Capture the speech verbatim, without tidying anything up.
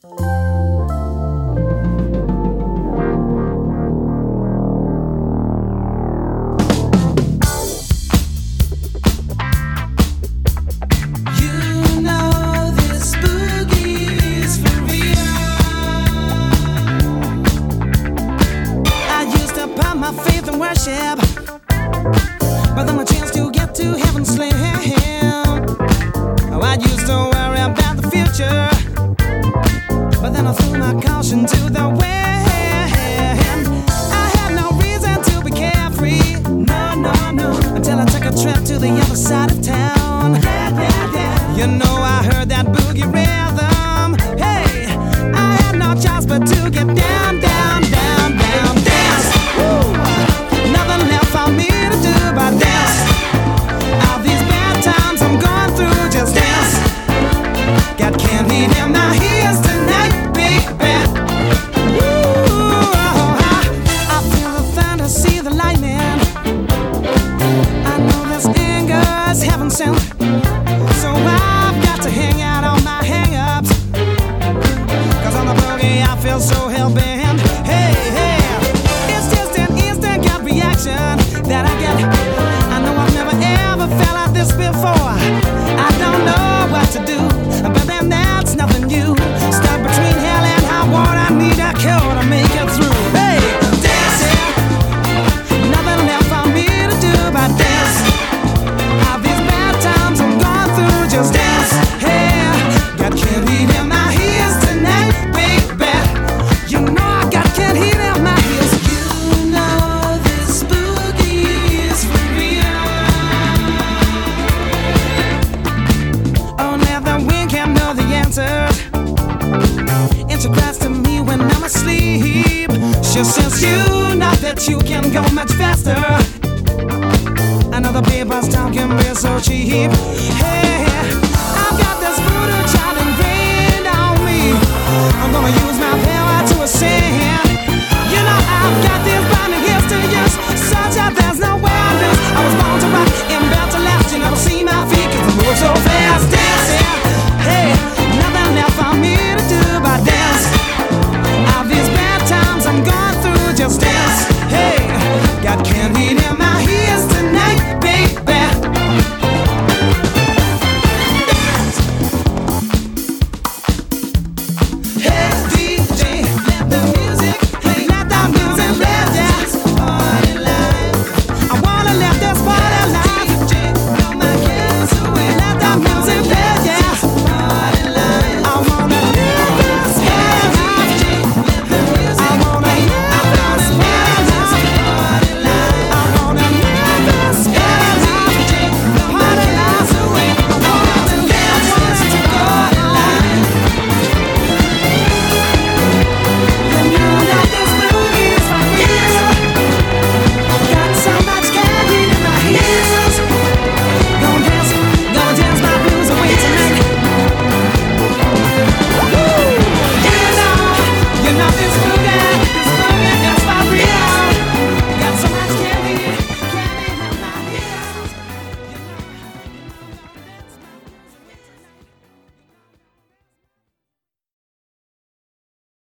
But then a chance to get to heaven slim. Oh, I used to worry about the future, but then I threw my caution to the wind. I had no reason to be carefree, no, no, no, until I took a trip to the other side of town. Yeah, yeah, yeah. You know I heard that boogie rhythm. Hey, I had no choice but to get down, down, down, down, dance. Woo! Nothing left for me to do but dance. All these bad times I'm going through, just dance. Got candy in my ears tonight, baby. Woo! I, I feel the thunder, see the lightning. I know this anger is heaven sent, so I've got to hang out on my hang-ups. Cause on the boogie I feel so hell-bent. Hey, hey, it's just an instant gut reaction that I get. I know I've never ever felt like this before. I don't know what to do, but then that's nothing new. Stuck between hell and high water, I need a cure to make it through. Hey, dance, yeah. Nothing left for me to do but dance. All these bad times I'm going through, just dance. Hey, got candy in my ears tonight, baby. You know I got candy in my ears. You know this boogie is for real. Only the wind can know the answers. And she cries to me when I'm asleep. She says you know that you can go much faster. Another paper's talking real so cheap. Hey,